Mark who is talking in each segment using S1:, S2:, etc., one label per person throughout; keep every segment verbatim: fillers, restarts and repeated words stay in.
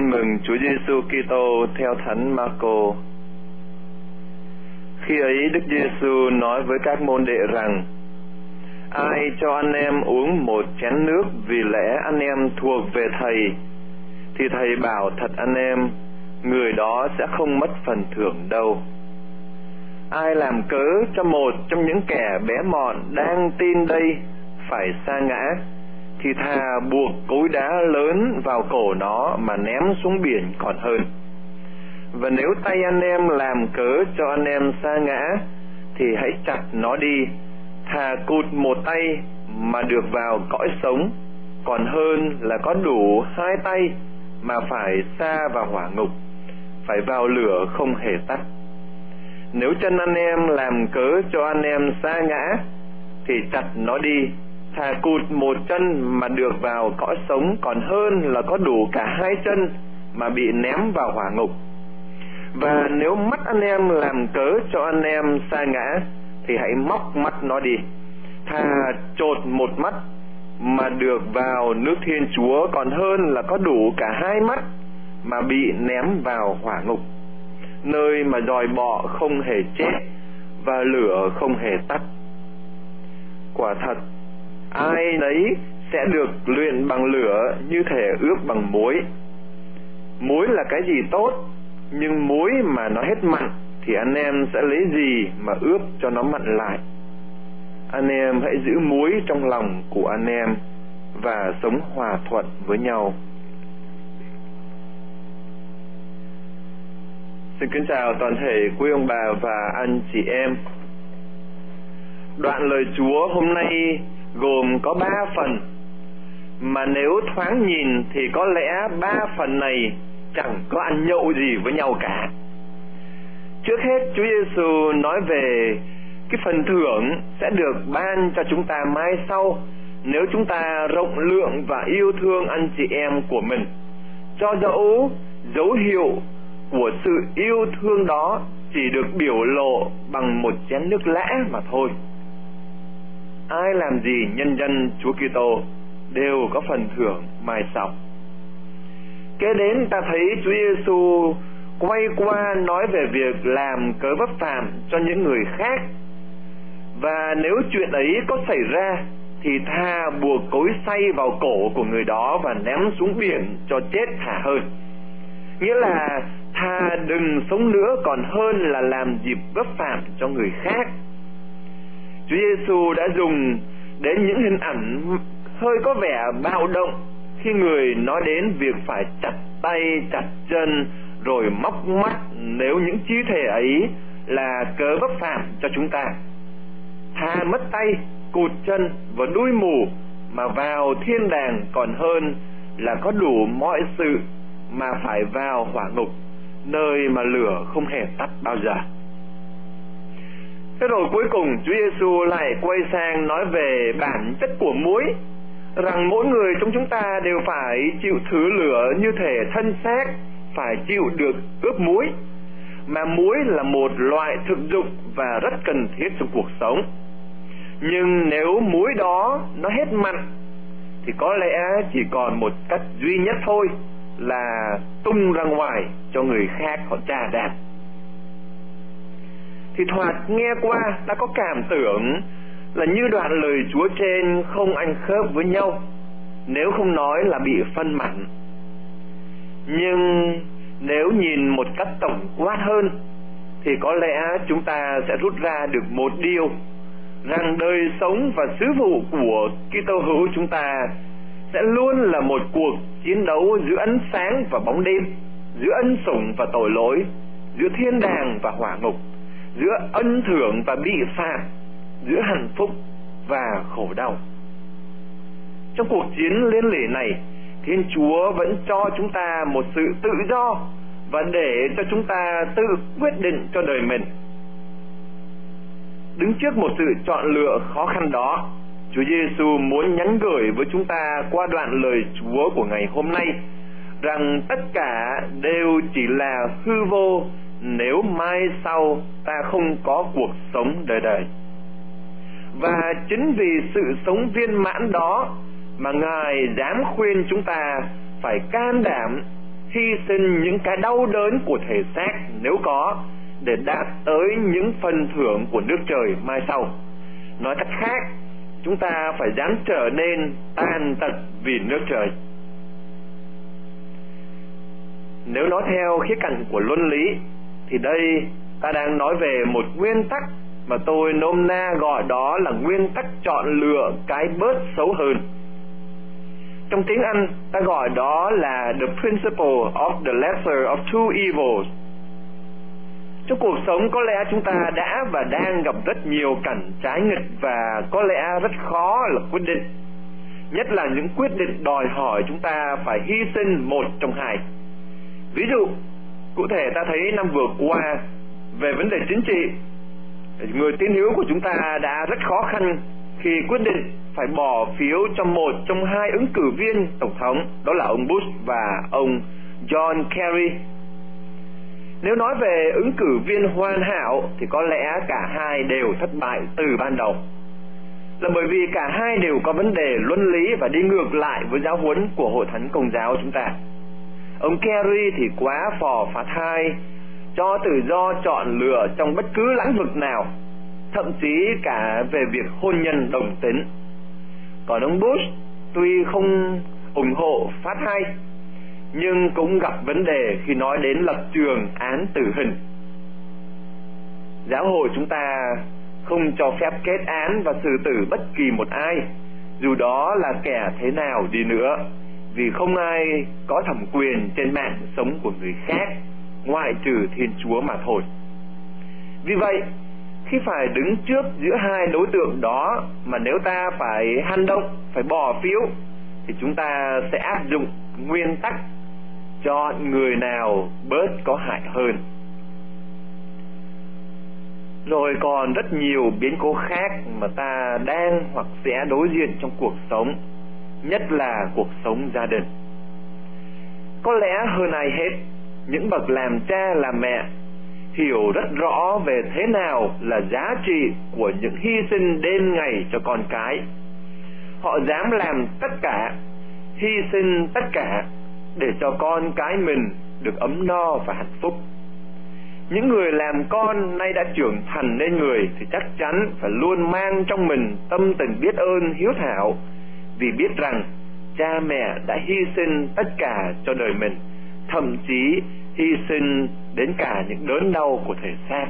S1: Tin mừng Chúa Giêsu Kitô theo Thánh Marco. Khi ấy Đức Giêsu nói với các môn đệ rằng: ai cho anh em uống một chén nước vì lẽ anh em thuộc về Thầy, thì Thầy bảo thật anh em, người đó sẽ không mất phần thưởng đâu. Ai làm cớ cho một trong những kẻ bé mọn đang tin đây phải sa ngã, thì thà buộc cối đá lớn vào cổ nó mà ném xuống biển còn hơn. Và nếu tay anh em làm cớ cho anh em sa ngã, thì hãy chặt nó đi, thà cụt một tay mà được vào cõi sống, còn hơn là có đủ hai tay mà phải sa vào hỏa ngục, phải vào lửa không hề tắt. Nếu chân anh em làm cớ cho anh em sa ngã, thì chặt nó đi, thà cụt một chân mà được vào cõi sống, còn hơn là có đủ cả hai chân mà bị ném vào hỏa ngục. Và nếu mắt anh em làm cớ cho anh em sa ngã, thì hãy móc mắt nó đi, thà chột một mắt mà được vào nước Thiên Chúa, còn hơn là có đủ cả hai mắt mà bị ném vào hỏa ngục, nơi mà dòi bọ không hề chết và lửa không hề tắt. Quả thật, ai nấy sẽ được luyện bằng lửa như thể ướp bằng muối. Muối là cái gì tốt, nhưng muối mà nó hết mặn thì anh em sẽ lấy gì mà ướp cho nó mặn lại? Anh em hãy giữ muối trong lòng của anh em và sống hòa thuận với nhau. Xin kính chào toàn thể quý ông bà và anh chị em. Đoạn lời Chúa hôm nay gồm có ba phần, mà nếu thoáng nhìn thì có lẽ ba phần này chẳng có ăn nhậu gì với nhau cả. Trước hết, Chúa Giêsu nói về cái phần thưởng sẽ được ban cho chúng ta mai sau, nếu chúng ta rộng lượng và yêu thương anh chị em của mình, cho dẫu dấu hiệu của sự yêu thương đó chỉ được biểu lộ bằng một chén nước lã mà thôi. Ai làm gì nhân dân Chúa Kitô đều có phần thưởng mai sau. Kế đến ta thấy Chúa Giêsu quay qua nói về việc làm cớ vấp phạm cho những người khác, và nếu chuyện ấy có xảy ra thì thà buộc cối xay vào cổ của người đó và ném xuống biển cho chết thà hơn. Nghĩa là thà đừng sống nữa còn hơn là làm dịp vấp phạm cho người khác. Chúa Giêsu đã dùng đến những hình ảnh hơi có vẻ bạo động khi người nói đến việc phải chặt tay, chặt chân, rồi móc mắt nếu những chi thể ấy là cớ vấp phạm cho chúng ta. Thà mất tay, cụt chân và đuôi mù mà vào thiên đàng, còn hơn là có đủ mọi sự mà phải vào hỏa ngục, nơi mà lửa không hề tắt bao giờ. Thế rồi cuối cùng Chúa Giêsu lại quay sang nói về bản chất của muối, rằng mỗi người trong chúng ta đều phải chịu thử lửa như thể thân xác phải chịu được ướp muối, mà muối là một loại thực dụng và rất cần thiết trong cuộc sống. Nhưng nếu muối đó nó hết mặn thì có lẽ chỉ còn một cách duy nhất thôi, là tung ra ngoài cho người khác họ trà đạp. Thì thoạt nghe qua đã có cảm tưởng là như đoạn lời Chúa trên không ăn khớp với nhau, nếu không nói là bị phân mặn. Nhưng nếu nhìn một cách tổng quát hơn thì có lẽ chúng ta sẽ rút ra được một điều, rằng đời sống và sứ vụ của Kitô hữu chúng ta sẽ luôn là một cuộc chiến đấu giữa ánh sáng và bóng đêm, giữa ân sủng và tội lỗi, giữa thiên đàng và hỏa ngục, giữa ân thưởng và bị phạt, giữa hạnh phúc và khổ đau. Trong cuộc chiến liên lỉ này, Thiên Chúa vẫn cho chúng ta một sự tự do và để cho chúng ta tự quyết định cho đời mình. Đứng trước một sự chọn lựa khó khăn đó, Chúa Giêsu muốn nhắn gửi với chúng ta qua đoạn lời Chúa của ngày hôm nay, rằng tất cả đều chỉ là hư vô nếu mai sau ta không có cuộc sống đời đời. Và chính vì sự sống viên mãn đó mà Ngài dám khuyên chúng ta phải can đảm hy sinh những cái đau đớn của thể xác nếu có, để đạt tới những phần thưởng của nước trời mai sau. Nói cách khác, chúng ta phải dám trở nên tàn tật vì nước trời. Nếu nói theo khía cạnh của luân lý, thì đây ta đang nói về một nguyên tắc mà tôi nôm na gọi đó là nguyên tắc chọn lựa cái bớt xấu hơn. Trong tiếng Anh, ta gọi đó là the principle of the lesser of two evils. Trong cuộc sống có lẽ chúng ta đã và đang gặp rất nhiều cảnh trái nghịch và có lẽ rất khó là quyết định. Nhất là những quyết định đòi hỏi chúng ta phải hy sinh một trong hai. Ví dụ, cụ thể ta thấy năm vừa qua, về vấn đề chính trị, người tín hữu của chúng ta đã rất khó khăn khi quyết định phải bỏ phiếu cho một trong hai ứng cử viên tổng thống, đó là ông Bush và ông John Kerry. Nếu nói về ứng cử viên hoàn hảo thì có lẽ cả hai đều thất bại từ ban đầu, là bởi vì cả hai đều có vấn đề luân lý và đi ngược lại với giáo huấn của Hội Thánh Công giáo chúng ta. Ông Kerry thì quá phò phá thai, cho tự do chọn lựa trong bất cứ lĩnh vực nào, thậm chí cả về việc hôn nhân đồng tính. Còn ông Bush tuy không ủng hộ phá thai, nhưng cũng gặp vấn đề khi nói đến lập trường án tử hình. Giáo hội chúng ta không cho phép kết án và xử tử bất kỳ một ai, dù đó là kẻ thế nào đi nữa, vì không ai có thẩm quyền trên mạng sống của người khác, ngoại trừ Thiên Chúa mà thôi. Vì vậy, khi phải đứng trước giữa hai đối tượng đó, mà nếu ta phải hành động, phải bỏ phiếu, thì chúng ta sẽ áp dụng nguyên tắc chọn người nào bớt có hại hơn. Rồi còn rất nhiều biến cố khác mà ta đang hoặc sẽ đối diện trong cuộc sống, nhất là cuộc sống gia đình. Có lẽ hơn ai hết, những bậc làm cha làm mẹ hiểu rất rõ về thế nào là giá trị của những hy sinh đêm ngày cho con cái. Họ dám làm tất cả, hy sinh tất cả để cho con cái mình được ấm no và hạnh phúc. Những người làm con nay đã trưởng thành nên người thì chắc chắn phải luôn mang trong mình tâm tình biết ơn hiếu thảo, vì biết rằng cha mẹ đã hy sinh tất cả cho đời mình, thậm chí hy sinh đến cả những đớn đau của thể xác.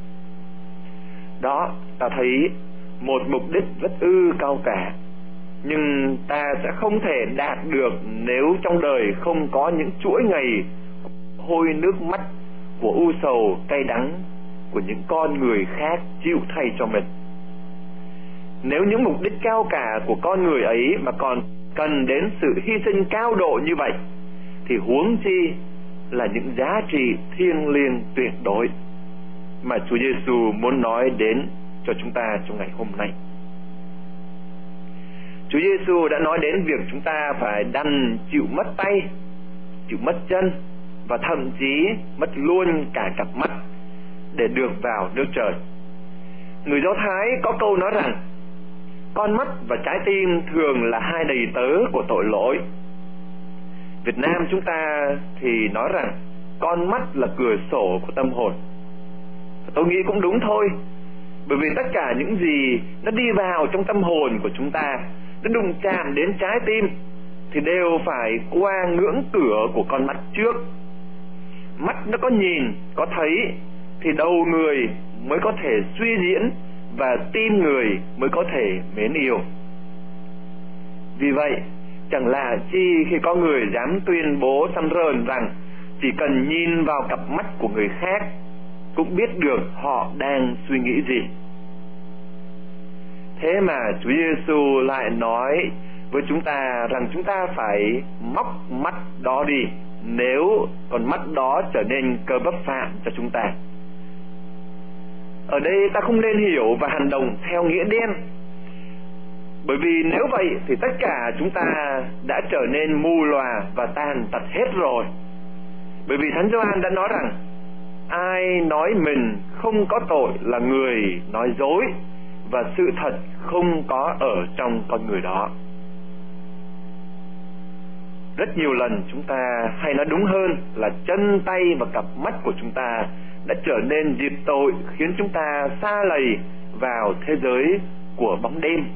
S1: Đó, ta thấy một mục đích rất ư cao cả, nhưng ta sẽ không thể đạt được nếu trong đời không có những chuỗi ngày hôi nước mắt của u sầu cay đắng của những con người khác chịu thay cho mình. Nếu những mục đích cao cả của con người ấy mà còn cần đến sự hy sinh cao độ như vậy, thì huống chi là những giá trị thiêng liêng tuyệt đối mà Chúa Giêsu muốn nói đến cho chúng ta trong ngày hôm nay. Chúa Giêsu đã nói đến việc chúng ta phải đành chịu mất tay, chịu mất chân và thậm chí mất luôn cả cặp mắt để được vào nước trời. Người Do Thái có câu nói rằng con mắt và trái tim thường là hai đầy tớ của tội lỗi. Việt Nam chúng ta thì nói rằng con mắt là cửa sổ của tâm hồn. Tôi nghĩ cũng đúng thôi, bởi vì tất cả những gì nó đi vào trong tâm hồn của chúng ta, nó đụng chạm đến trái tim, thì đều phải qua ngưỡng cửa của con mắt trước. Mắt nó có nhìn, có thấy, thì đầu người mới có thể suy diễn, và tim người mới có thể mến yêu. Vì vậy, chẳng lạ chi khi có người dám tuyên bố săn rờn rằng chỉ cần nhìn vào cặp mắt của người khác cũng biết được họ đang suy nghĩ gì. Thế mà Chúa Giêsu lại nói với chúng ta rằng chúng ta phải móc mắt đó đi, nếu còn mắt đó trở nên cơ bắp phạm cho chúng ta. Ở đây ta không nên hiểu và hành động theo nghĩa đen, bởi vì nếu vậy thì tất cả chúng ta đã trở nên mù lòa và tàn tật hết rồi. Bởi vì Thánh Gioan đã nói rằng ai nói mình không có tội là người nói dối, và sự thật không có ở trong con người đó. Rất nhiều lần chúng ta, hay nói đúng hơn là chân tay và cặp mắt của chúng ta đã trở nên diệt tội, khiến chúng ta sa lầy vào thế giới của bóng đêm.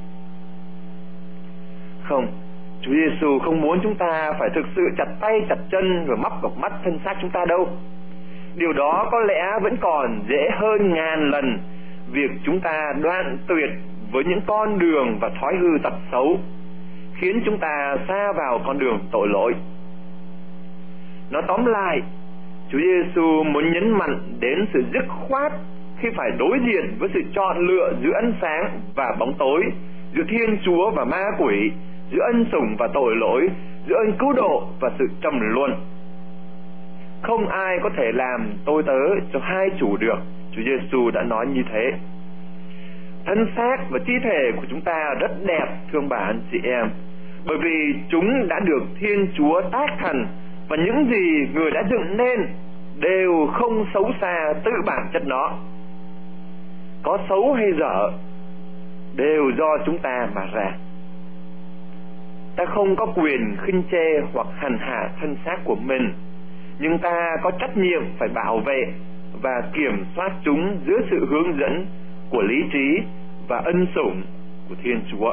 S1: Không, Chúa Giêsu không muốn chúng ta phải thực sự chặt tay chặt chân và móc vào mắt thân xác chúng ta đâu. Điều đó có lẽ vẫn còn dễ hơn ngàn lần việc chúng ta đoạn tuyệt với những con đường và thói hư tật xấu, khiến chúng ta sa vào con đường tội lỗi. Nói tóm lại, Chúa Giêsu muốn nhấn mạnh đến sự dứt khoát khi phải đối diện với sự chọn lựa giữa ánh sáng và bóng tối, giữa Thiên Chúa và ma quỷ, giữa ân sủng và tội lỗi, giữa ân cứu độ và sự trầm luân. Không ai có thể làm tôi tớ cho hai chủ được. Chúa Giêsu đã nói như thế. Thân xác và thi thể của chúng ta rất đẹp, thương bà anh chị em, bởi vì chúng đã được Thiên Chúa tác thành, và những gì Người đã dựng nên đều không xấu xa tự bản chất nó. Có xấu hay dở đều do chúng ta mà ra. Ta không có quyền khinh chê hoặc hành hạ thân xác của mình, nhưng ta có trách nhiệm phải bảo vệ và kiểm soát chúng dưới sự hướng dẫn của lý trí và ân sủng của Thiên Chúa.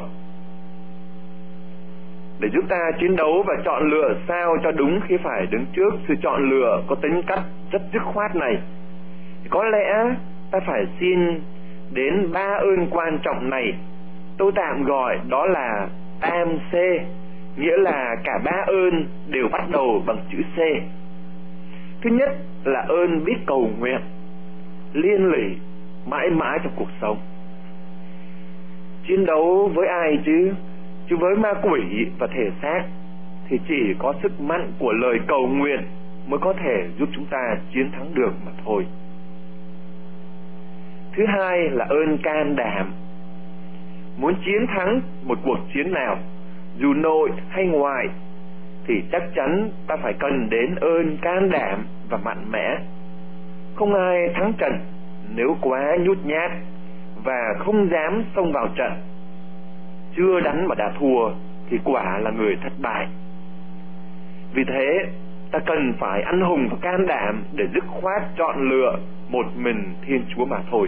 S1: Để giúp ta chiến đấu và chọn lựa sao cho đúng khi phải đứng trước sự chọn lựa có tính cách rất dứt khoát này, thì có lẽ ta phải xin đến ba ơn quan trọng này. Tôi tạm gọi đó là tam C, nghĩa là cả ba ơn đều bắt đầu bằng chữ C. Thứ nhất là ơn biết cầu nguyện, liên lụy mãi mãi trong cuộc sống. Chiến đấu với ai chứ? Chứ với ma quỷ và thể xác thì chỉ có sức mạnh của lời cầu nguyện mới có thể giúp chúng ta chiến thắng được mà thôi. Thứ hai là ơn can đảm. Muốn chiến thắng một cuộc chiến nào, dù nội hay ngoại, thì chắc chắn ta phải cần đến ơn can đảm và mạnh mẽ. Không ai thắng trận nếu quá nhút nhát và không dám xông vào trận. Chưa đánh mà đã thua thì quả là người thất bại. Vì thế ta cần phải anh hùng và can đảm để dứt khoát chọn lựa một mình Thiên Chúa mà thôi.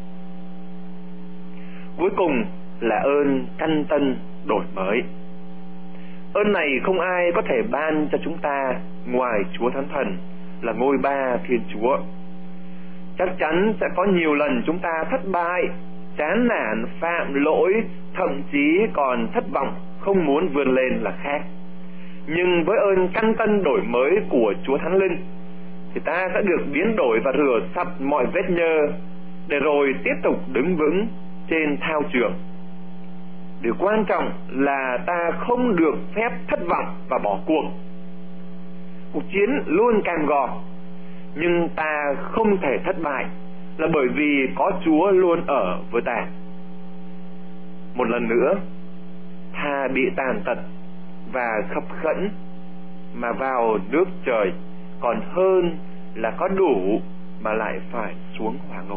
S1: Cuối cùng là ơn căn tân đổi mới. Ơn này không ai có thể ban cho chúng ta ngoài Chúa Thánh Thần là ngôi ba Thiên Chúa. Chắc chắn sẽ có nhiều lần chúng ta thất bại, chán nản, phạm lỗi, thậm chí còn thất vọng, không muốn vươn lên là khác. Nhưng với ơn căn tân đổi mới của Chúa Thánh Linh thì ta sẽ được biến đổi và rửa sạch mọi vết nhơ, để rồi tiếp tục đứng vững trên thao trường. Điều quan trọng là ta không được phép thất vọng và bỏ cuộc. Cuộc chiến luôn cam go, nhưng ta không thể thất bại là bởi vì có Chúa luôn ở với ta. Một lần nữa, thà bị tàn tật và khập khễnh mà vào nước trời, còn hơn là có đủ mà lại phải xuống hỏa ngục.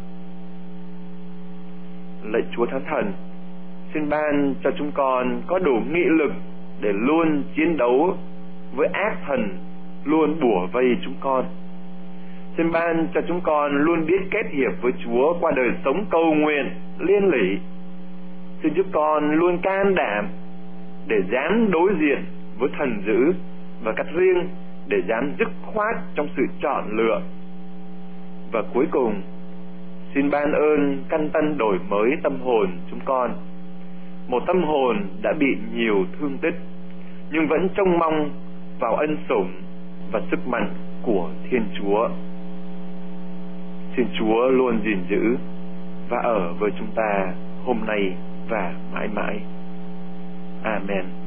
S1: Lạy Chúa Thánh Thần, xin ban cho chúng con có đủ nghị lực để luôn chiến đấu với ác thần luôn bủa vây chúng con. Xin ban cho chúng con luôn biết kết hiệp với Chúa qua đời sống cầu nguyện, liên lỉ. Xin giúp con luôn can đảm để dám đối diện với thần dữ, và cách riêng để dám dứt khoát trong sự chọn lựa. Và cuối cùng, xin ban ơn căn tân đổi mới tâm hồn chúng con. Một tâm hồn đã bị nhiều thương tích, nhưng vẫn trông mong vào ân sủng và sức mạnh của Thiên Chúa. Xin Chúa luôn gìn giữ và ở với chúng ta hôm nay và mãi mãi. Amen.